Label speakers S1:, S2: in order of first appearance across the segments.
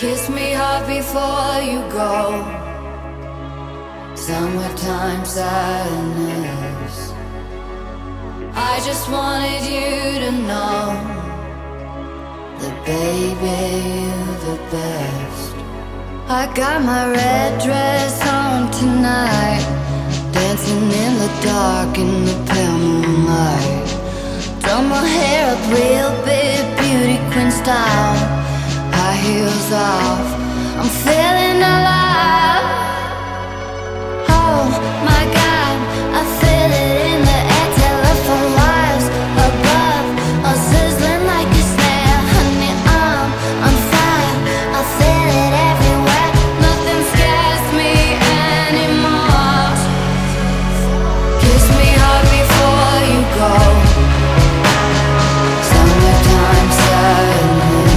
S1: Kiss me hard before you go. Summertime sadness. I just wanted you to know that baby, you're the best. I got my red dress on tonight, dancing in the dark in the pale moonlight. Done my hair up real big, beauty queen style. High heels off, I'm feeling alive. Oh my God, I feel it in the air. Telephone wires above, all sizzling like a snare. Honey, I'm fire, I feel it everywhere. Nothing scares me anymore. Kiss me hard before you go. Summertime sadness.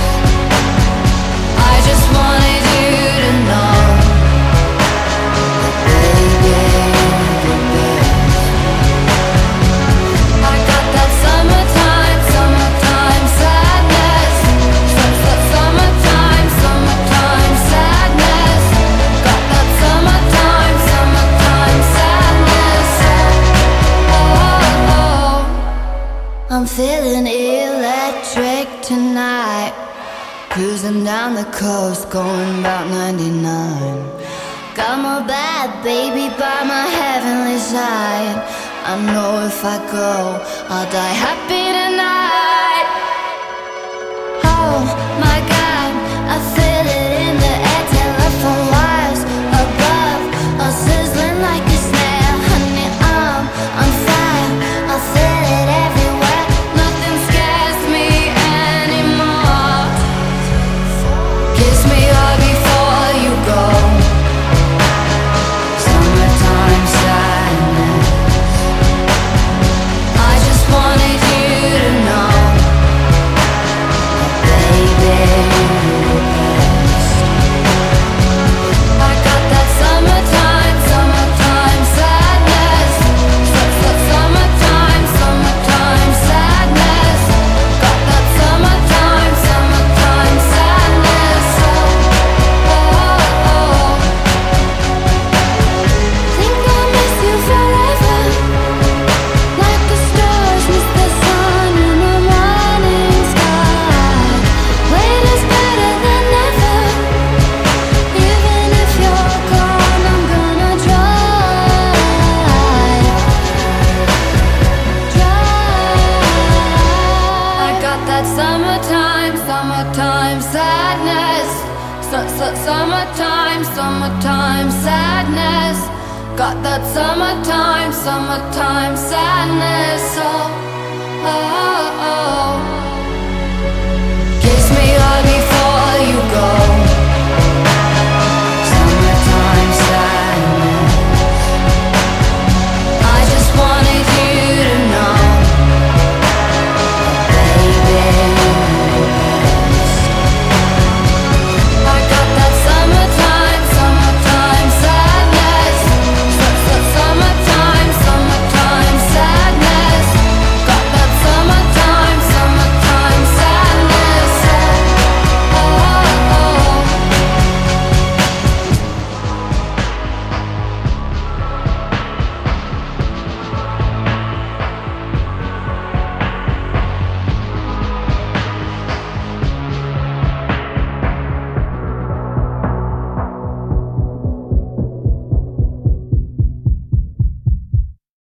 S1: I just wanted you to know that baby, you're the best. I got that summertime, summertime sadness. Summertime, summertime sadness. Got that summertime, summertime sadness. Oh, I'm feeling electric tonight. Cruising down the coast, going about 99. Got my bad baby by my heavenly side. I know if I go, I'll die happy tonight. Oh my God, I feel it in the air. Telephone wires above, all sizzling like a snare. Honey, I'm fire, I feel it everywhere. Nothing scares me anymore. Kiss me hard before you go. Summertime sadness. I just wanted you to know that baby, you're the best. I got that summertime, summertime sadness. Summertime, summertime sadness. Got that summertime, summertime sadness. Think I'll miss you forever, like the stars miss the sun in the morning sky. Wait is better than never. Even if you're gone, I'm gonna try. I got that summertime, summertime sadness. Summertime, summertime sadness. Got that summertime, summertime sadness. Oh, oh, oh.